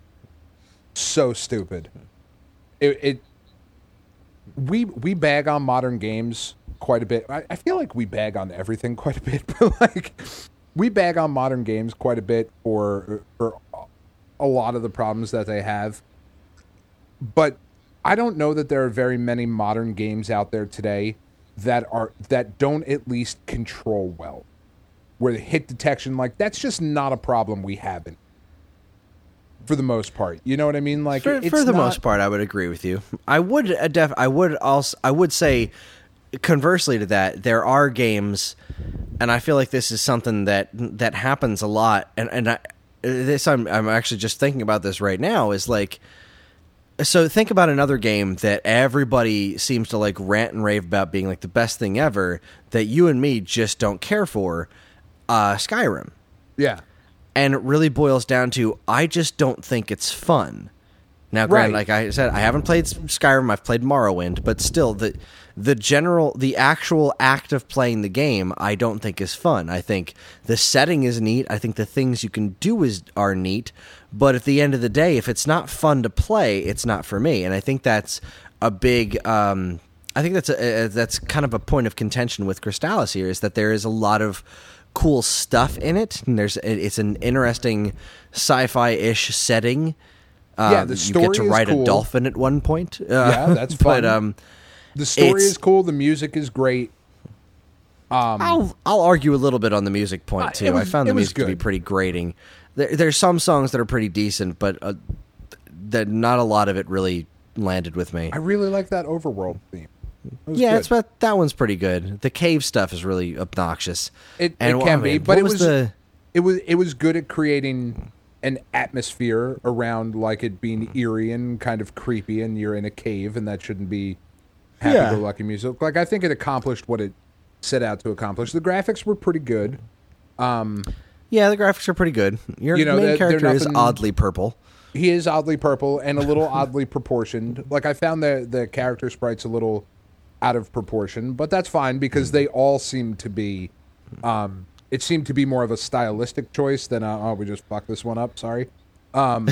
So stupid. It, it we we bag on modern games quite a bit. I, I feel like we bag on everything quite a bit, but like we bag on modern games quite a bit for for a lot of the problems that they have. But I don't know that there are very many modern games out there today that are that don't at least control well. Where the hit detection, like, that's just not a problem we have in, for the most part. You know what I mean? Like, For, it's for the not- most part, I would agree with you. I would uh, def- I would also I would say conversely to that, there are games, and I feel like this is something that that happens a lot. And and I, this I'm I'm actually just thinking about this right now. Is like So think about another game that everybody seems to like rant and rave about being like the best thing ever that you and me just don't care for, uh, Skyrim. Yeah. And it really boils down to, I just don't think it's fun. Now, granted, Right. like I said, I haven't played Skyrim, I've played Morrowind, but still, the the general, the actual act of playing the game, I don't think is fun. I think the setting is neat, I think the things you can do is are neat, but at the end of the day, if it's not fun to play, it's not for me. And I think that's a big, um, I think that's a, a, that's kind of a point of contention with Crystalis here, is that there is a lot of cool stuff in it, and there's it's an interesting sci-fi-ish setting. Um, Yeah, the story you get to is ride cool. a dolphin at one point. Uh, Yeah, that's but fun. um, The story It's- is cool. The music is great. Um, I'll I'll argue a little bit on the music point Uh, too. it was- I found it the was music to be good. pretty grating. There, there's some songs that are pretty decent, but uh, that not a lot of it really landed with me. I really like that overworld theme. It was Yeah, good. it's about, that one's pretty good. The cave stuff is really obnoxious. It, And, it oh, can man, be, what but it was was the it was it was good at creating an atmosphere around like it being eerie and kind of creepy, and you're in a cave, and that shouldn't be happy-go-lucky music. Like I think it accomplished what it set out to accomplish. The graphics were pretty good. yeah, the graphics are pretty good. Your You know, main they're- they're character is nothing- oddly purple. He is oddly purple and a little oddly proportioned. Like I found the the character sprites a little out of proportion, but that's fine because they all seem to be. Um, it seemed to be more of a stylistic choice than a, oh, we just fucked this one up. Sorry, um,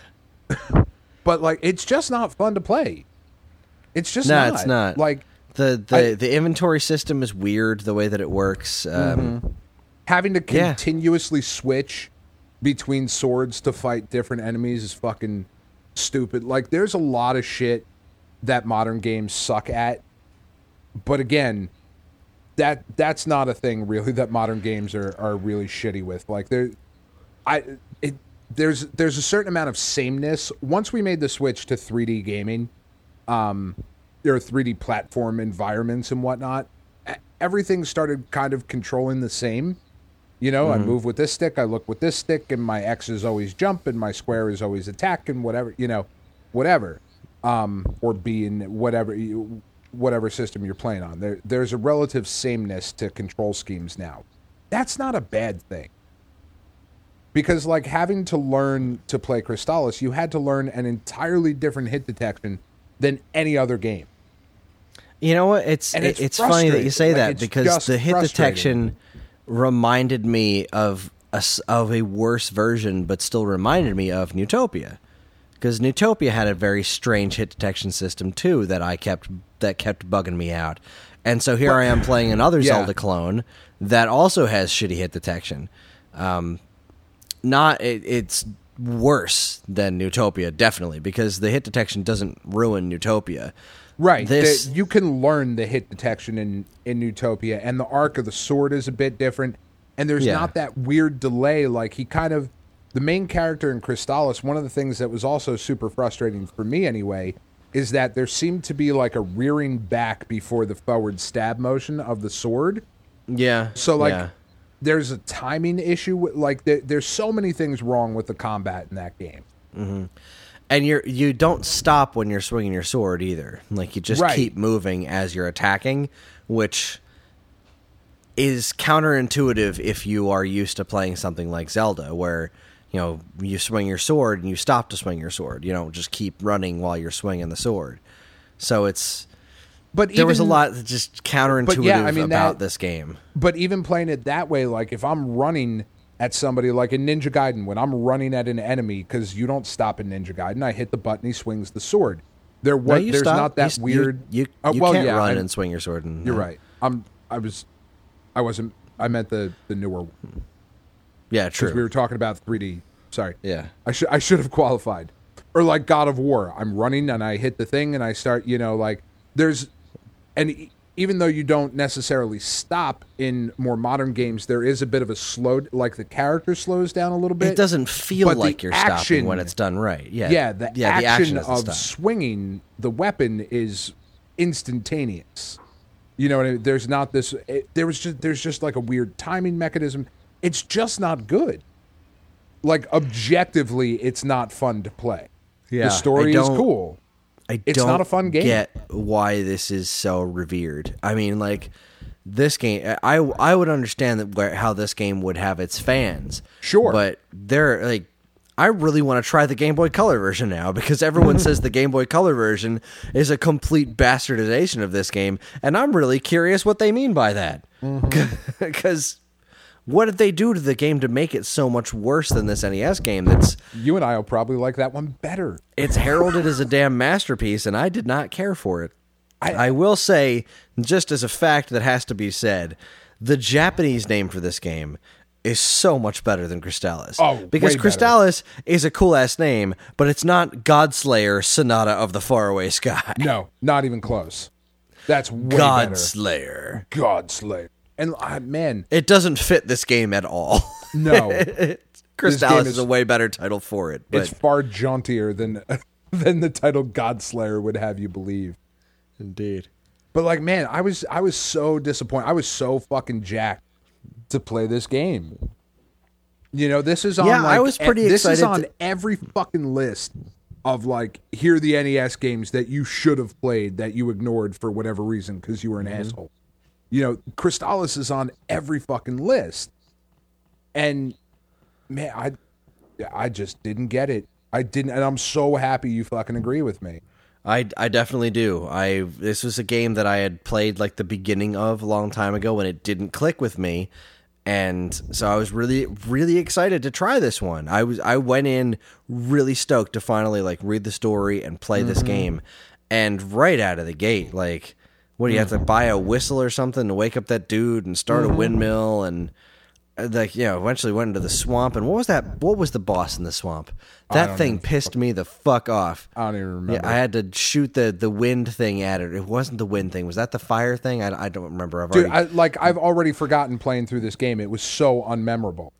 but like it's just not fun to play. It's just No, not. it's not. Like The the, I- the inventory system is weird, the way that it works. Um, having to Yeah. continuously switch between swords to fight different enemies is fucking stupid. Like there's a lot of shit that modern games suck at. But again, that that's not a thing really that modern games are, are really shitty with. Like there I it there's there's a certain amount of sameness. Once we made the switch to three D gaming, um or three D platform environments and whatnot, e- everything started kind of controlling the same. You know, I move with this stick, I look with this stick, and my X is always jump, and my square is always attack, and whatever, you know, whatever, um, or B in whatever you, whatever system you're playing on. There, there's a relative sameness to control schemes now. That's not a bad thing. Because, like, having to learn to play Crystalis, you had to learn an entirely different hit detection than any other game. You know what? It's And it's it's funny that you frustrating. say Like, that it's because just the hit frustrating. detection reminded me of a, s- of a worse version, but still reminded me of Newtopia. Because Newtopia had a very strange hit detection system too that I kept that kept bugging me out. And so here I am playing another Yeah. Zelda clone that also has shitty hit detection. Um, not it, it's worse than Newtopia, definitely, because the hit detection doesn't ruin Newtopia. Right. This- The- you can learn the hit detection in, in Newtopia, and the arc of the sword is a bit different. And there's Yeah. not that weird delay. Like, he kind of. The main character in Crystalis, one of the things that was also super frustrating for me anyway, is that there seemed to be like a rearing back before the forward stab motion of the sword. Yeah. So, like, yeah. there's a timing issue. with- Like, there, there's so many things wrong with the combat in that game. And you're you don't stop when you're swinging your sword either. Like you just Right. keep moving as you're attacking, which is counterintuitive if you are used to playing something like Zelda, where you know you swing your sword and you stop to swing your sword. You don't just keep running while you're swinging the sword. So it's But there was a even- lot that's just counterintuitive I mean, about that- this game. But even playing it that way, like if I'm running at somebody, like in Ninja Gaiden, when I'm running at an enemy, because you don't stop in Ninja Gaiden, I hit the button, he swings the sword. There No, was you there's stop. not that you, weird. You, you, Uh, you well, can't yeah, run I- and swing your sword. And, You're right. I'm. I was. I wasn't. I meant the the newer one Yeah, because true. we were talking about three D. Sorry. Yeah. I should I should have qualified. Or like God of War, I'm running and I hit the thing and I start. You know, like there's, and e- even though you don't necessarily stop in more modern games, there is a bit of a slow. Like the character slows down a little bit. It doesn't feel but the like you're action- stopping when it's done right. Yeah, Yeah, the yeah, action, the action doesn't of stop. swinging the weapon is instantaneous. You know what I mean? There's not this. It, there was just there's just like a weird timing mechanism. It's just not good. Like objectively, it's not fun to play. Yeah, the story I is don't- cool. I It's don't not a fun game. get why this is so revered. I mean, like this game, I I would understand that where, how this game would have its fans. Sure. but they're like, I really want to try the Game Boy Color version now because everyone says the Game Boy Color version is a complete bastardization of this game, and I'm really curious what they mean by that. Because what did they do to the game to make it so much worse than this N E S game? That's You and I will probably like that one better. it's heralded as a damn masterpiece, and I did not care for it. I- I, will say, just as a fact that has to be said, the Japanese name for this game is so much better than Crystallis. Oh, because way better. Crystallis is a cool ass name, but it's not Godslayer Sonata of the Faraway Sky. No, not even close. That's way better. Godslayer. Godslayer. And uh, man, It doesn't fit this game at all. no, Crystallis is- is a way better title for it. But it's far jauntier than than the title Godslayer would have you believe. indeed. But like, man, I was I was so disappointed. I was so fucking jacked to play this game. You know, this is on. Yeah, like, I was pretty e- This is excited on to- every fucking list of like, here are the N E S games that you should have played that you ignored for whatever reason because you were an Mm-hmm. asshole. You know, Crystallis is on every fucking list, and man, I I just didn't get it. I didn't, and I'm so happy you fucking agree with me. I, I definitely do. I this was a game that I had played like the beginning of a long time ago when it didn't click with me, and so I was really really excited to try this one. I was I went in really stoked to finally like read the story and play this game, and right out of the gate, like, what do you have to buy a whistle or something to wake up that dude and start a windmill and. uh, Like, you know, eventually went into the swamp, and what was that? What was the boss in the swamp? That don't thing even pissed me the fuck off. I don't even remember. Yeah, I had to shoot the, the wind thing at it. It wasn't the wind thing. Was that the fire thing? I, I don't remember. I've Dude, already... I, like I've already forgotten playing through this game. It was so unmemorable.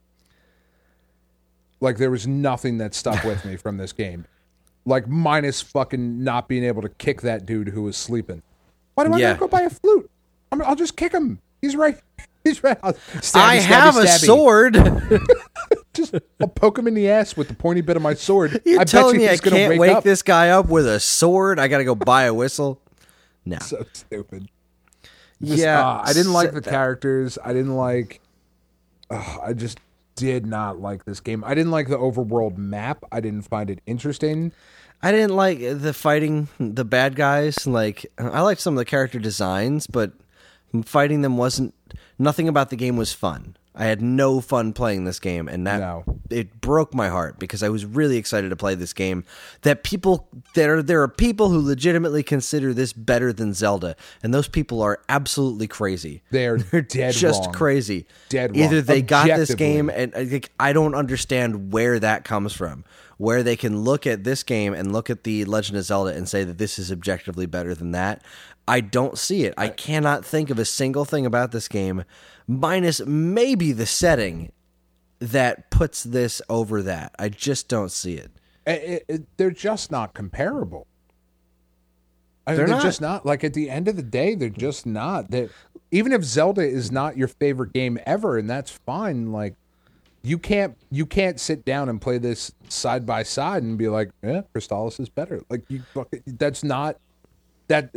Like there was nothing that stuck with me from this game. Like minus fucking not being able to kick that dude who was sleeping. Why do I Yeah. not go buy a flute? I'm, I'll just kick him. He's right. He's right. I'll stabby, I stabby, have a stabby. sword. Just I'll poke him in the ass with the pointy bit of my sword. You're I telling bet you me I he's gonna can't wake wake up. this guy up with a sword? I got to go buy a whistle? No. So stupid. Just, yeah. uh, I didn't like so- the characters. I didn't like. Uh, I just did not like this game. I didn't like the overworld map. I didn't find it interesting. I didn't like the fighting the bad guys. Like, I liked some of the character designs, but fighting them wasn't. Nothing about the game was fun. I had no fun playing this game, and that No. it broke my heart because I was really excited to play this game. That people there there are people who legitimately consider this better than Zelda, and those people are absolutely crazy. They're They're dead just wrong. crazy. Dead Either wrong. they got this Objectively. game, and I think I don't understand where that comes from. Where they can look at this game and look at the Legend of Zelda and say that this is objectively better than that. I don't see it. I cannot think of a single thing about this game, minus maybe the setting, that puts this over that. I just don't see it. It- it- it- they're just not comparable. I mean, They're they're not. just not. Like at the end of the day, they're just not. They even if Zelda is not your favorite game ever, and that's fine. Like you can't you can't sit down and play this side by side and be like, yeah, Crystallis is better. Like you, fucking- that's not that.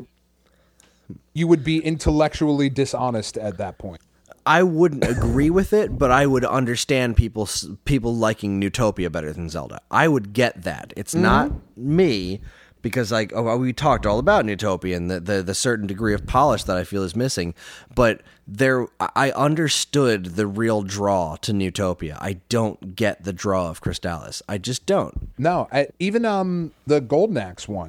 You would be intellectually dishonest at that point. I wouldn't agree with it, but I would understand people people liking Newtopia better than Zelda. I would get that. It's not me, because like oh, we talked all about Newtopia and the, the the certain degree of polish that I feel is missing. But there, I understood the real draw to Newtopia. I don't get the draw of Crystallis. I just don't. No, I, even um the Golden Axe one,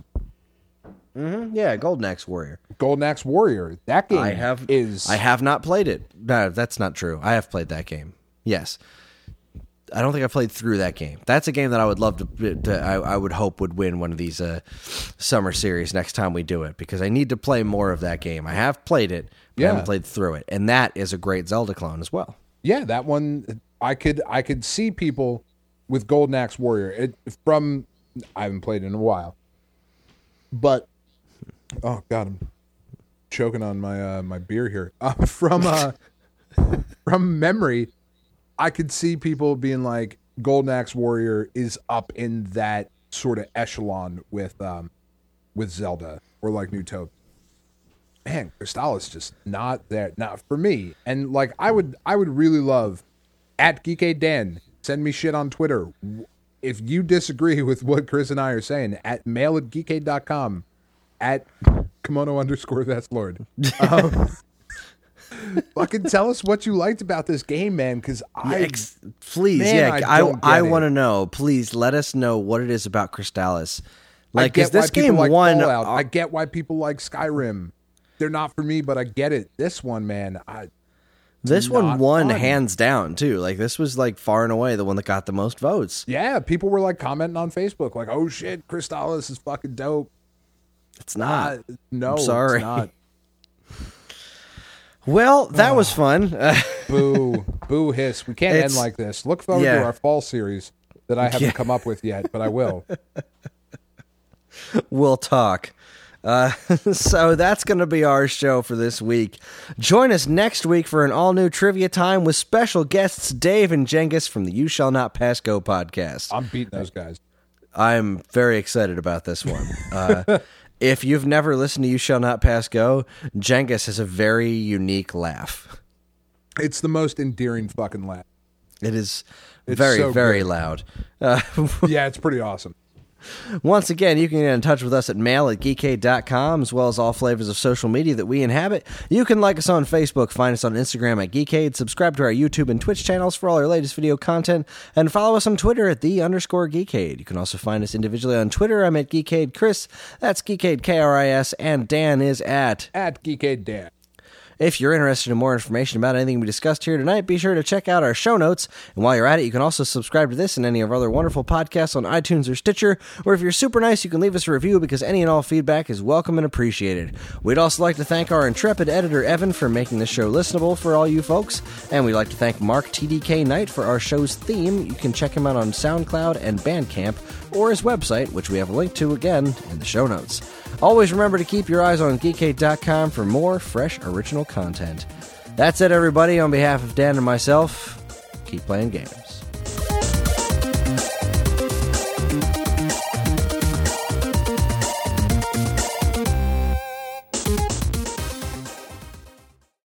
Yeah, Golden Axe Warrior. Golden Axe Warrior. That game I have is I have not played it. No, that's not true. I have played that game. Yes. I don't think I played through that game. That's a game that I would love to. to I, I would hope would win one of these uh, summer series next time we do it, because I need to play more of that game. I have played it, but I Yeah. haven't played through it, and that is a great Zelda clone as well. yeah, that one I could I could see people with Golden Axe Warrior. It from I haven't played it in a while, but oh god, I'm choking on my uh, my beer here. Uh, from uh, from memory, I could see people being like, Golden Axe Warrior is up in that sort of echelon with um, with Zelda or like New Topia. Man, Crystalis just not there, not for me. And like, I would, I would really love at GeekAidDan, send me shit on Twitter if you disagree with what Chris and I are saying. At mail at geekaid dot com, at kimono underscore that's Lord. Um, fucking tell us what you liked about this game, man. Because I, Ex- please, man, yeah, I I don't I, get it. want to know. Please let us know what it is about Crystalis. I Like, get is this why people game like won? Fallout. uh, I get why people like Skyrim. They're not for me, but I get it. This one, man, I. This one not won fun. hands down too. Like, this was like far and away the one that got the most votes. Yeah, people were like commenting on Facebook, like, "Oh shit, Crystalis is fucking dope." It's not. Uh, no, I'm sorry. it's not. Well, that was fun. Boo, boo, hiss. We can't It's- end like this. Look forward yeah. to our fall series that I haven't Yeah. come up with yet, but I will. We'll talk. Uh, so that's going to be our show for this week. Join us next week for an all-new trivia time with special guests Dave and Jengus from the You Shall Not Pass Go podcast. I'm beating those guys. I'm very excited about this one. Uh, if you've never listened to You Shall Not Pass Go, Jengus has a very unique laugh. It's the most endearing fucking laugh. It is It's very, so very good. loud. Uh, Yeah, it's pretty awesome. Once again, you can get in touch with us at mail at geekaid dot com, as well as all flavors of social media that we inhabit. You can like us on Facebook, find us on Instagram at Geekaid, subscribe to our YouTube and Twitch channels for all our latest video content, and follow us on Twitter at the underscore Geekaid. You can also find us individually on Twitter. I'm at Geekaid Chris, that's Geekaid K R I S, and Dan is at... At GeekAidDan. If you're interested in more information about anything we discussed here tonight, be sure to check out our show notes. And while you're at it, you can also subscribe to this and any of our other wonderful podcasts on iTunes or Stitcher. Or if you're super nice, you can leave us a review because any and all feedback is welcome and appreciated. We'd also like to thank our intrepid editor, Evan, for making the show listenable for all you folks. And we'd like to thank Mark T D K Knight for our show's theme. You can check him out on SoundCloud and Bandcamp, or his website, which we have a link to again in the show notes. Always remember to keep your eyes on geekaid dot com for more fresh original content. That's it, everybody. On behalf of Dan and myself, keep playing games.